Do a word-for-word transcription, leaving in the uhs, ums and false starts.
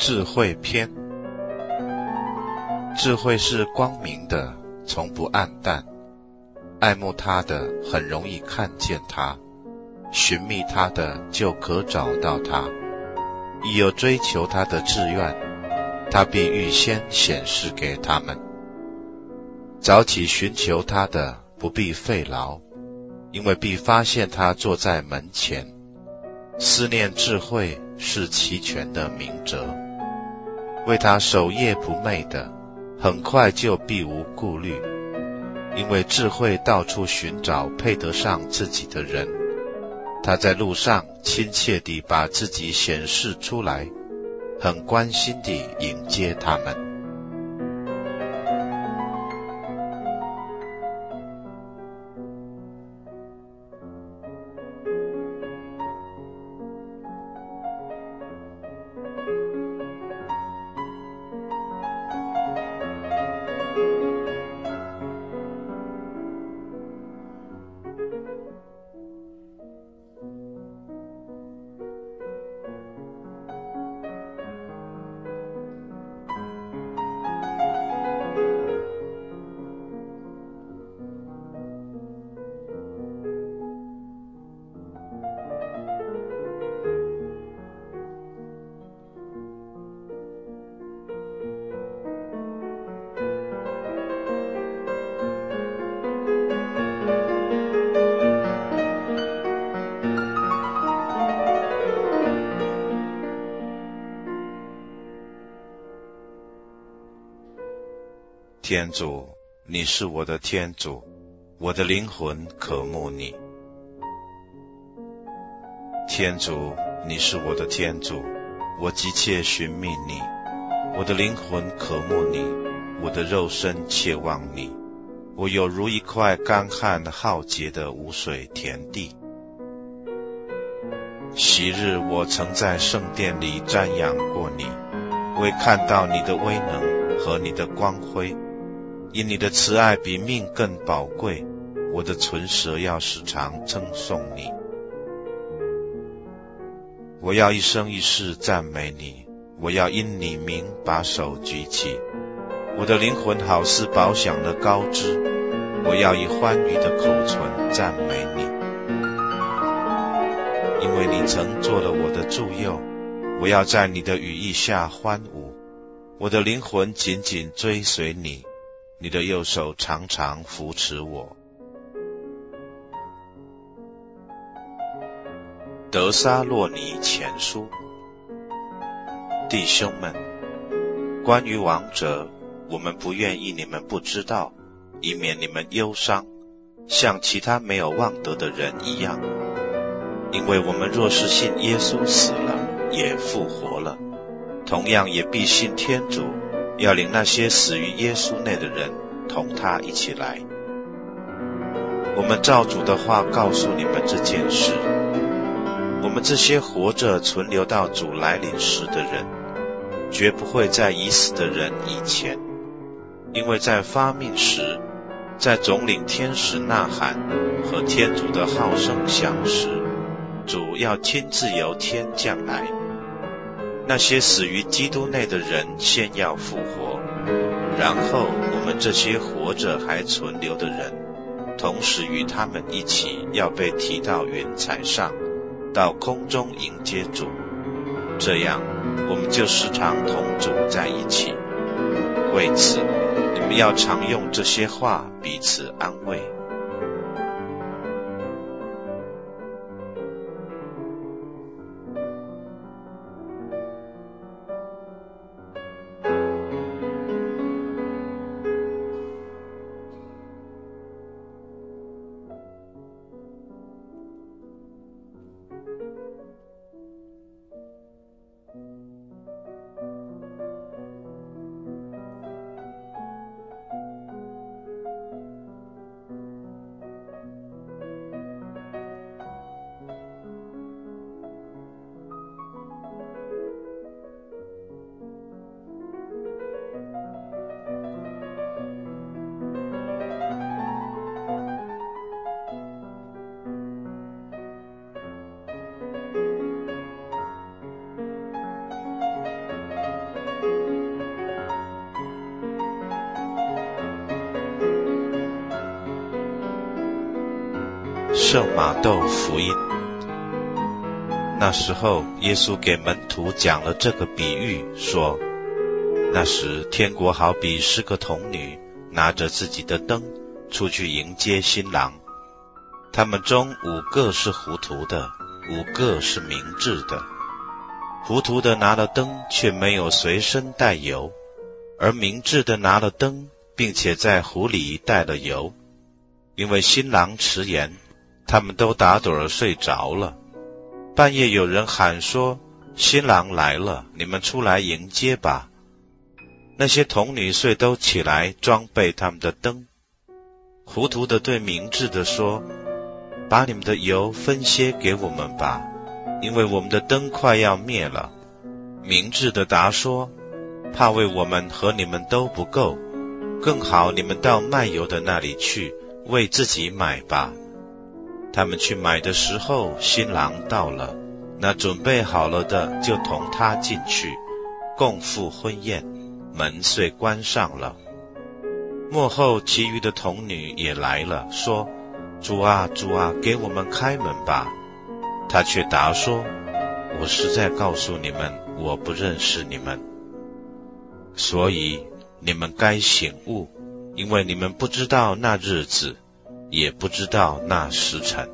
智慧篇。智慧是光明的，从不暗淡。爱慕他的，很容易看见他；寻觅他的，就可找到他。亦有追求他的志愿，他必预先显示给他们。早起寻求他的，不必费劳，因为必发现他坐在门前。思念智慧是齐全的明哲，为他守夜不寐的，很快就必无顾虑。因为智慧到处寻找配得上自己的人，他在路上亲切地把自己显示出来，很关心地迎接他们。天主，你是我的天主，我的灵魂渴慕你。天主，你是我的天主，我急切寻觅你。我的灵魂渴慕你，我的肉身切望你。我有如一块干旱浩劫的无水田地。昔日我曾在圣殿里瞻仰过你，为看到你的威能和你的光辉。因你的慈爱比命更宝贵，我的唇舌要时常称颂你。我要一生一世赞美你，我要因你名把手举起。我的灵魂好似饱享了高枝，我要以欢愉的口唇赞美你。因为你曾做了我的助佑，我要在你的羽翼下欢舞。我的灵魂紧紧追随你，你的右手常常扶持我。德撒洛尼前书。弟兄们，关于亡者，我们不愿意你们不知道，以免你们忧伤，像其他没有望德的人一样。因为我们若是信耶稣死了，也复活了，同样也必信天主，要领那些死于耶稣内的人同他一起来。我们照主的话告诉你们这件事，我们这些活着存留到主来临时的人，绝不会在已死的人以前，因为在发命时，在总领天使呐喊和天主的号声响时，主要亲自由天降来。那些死于基督内的人先要复活，然后我们这些活着还存留的人，同时与他们一起要被提到云彩上，到空中迎接主。这样，我们就时常同主在一起。为此，你们要常用这些话彼此安慰。 圣马窦福音。那时候，耶稣给门徒讲了这个比喻，说：那时天国好比十个童女拿着自己的灯出去迎接新郎，他们中五个是糊涂的，五个是明智的。糊涂的拿了灯，却没有随身带油，而明智的拿了灯，并且在壶里带了油。因为新郎迟延，他们都打盹儿睡着了。半夜有人喊说：新郎来了，你们出来迎接吧。那些童女遂都起来装备他们的灯。糊涂的对明智的说：把你们的油分些给我们吧，因为我们的灯快要灭了。明智的答说：怕为我们和你们都不够，更好你们到卖油的那里去，为自己买吧。他们去买的时候，新郎到了，那准备好了的就同他进去，共赴婚宴，门遂关上了。末后其余的童女也来了，说：主啊，主啊，给我们开门吧。他却答说：我实在告诉你们，我不认识你们。所以你们该醒悟，因为你们不知道那日子，也不知道那时辰。